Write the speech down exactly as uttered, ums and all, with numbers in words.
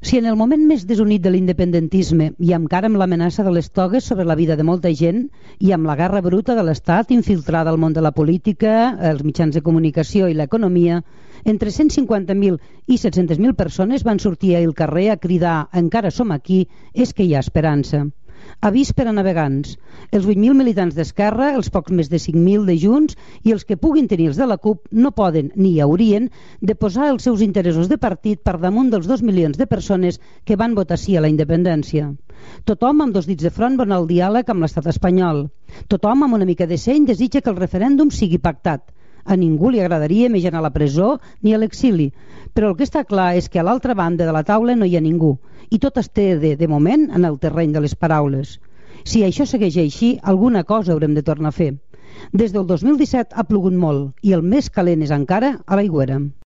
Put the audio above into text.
Si en el moment més desunit de l'independentisme i encara amb l'amenaça de les togues sobre la vida de molta gent i amb la guerra bruta de l'Estat infiltrada al món de la política, els mitjans de comunicació i l'economia, entre cent cinquanta mil i set-centes mil persones van sortir al carrer a cridar «Encara som aquí, és que hi ha esperança». Avís per a navegants. Els vuit mil militants d'Esquerra, els pocs més de cinc mil de Junts i els que puguin tenir els de la CUP no poden, ni hi haurien, de posar els seus interessos de partit per damunt dels dos milions de persones que van votar sí a la independència. Tothom amb dos dits de front vol el diàleg amb l'estat espanyol. Tothom amb una mica de seny desitja que el referèndum sigui pactat. A ningú li agradaria més anar a la presó ni a l'exili, però el que està clar és que a l'altra banda de la taula no hi ha ningú i tot es té de, de moment en el terreny de les paraules. Si això segueix així, alguna cosa haurem de tornar a fer. Des del dos mil disset ha plogut molt i el més calent és encara a l'Aigüera.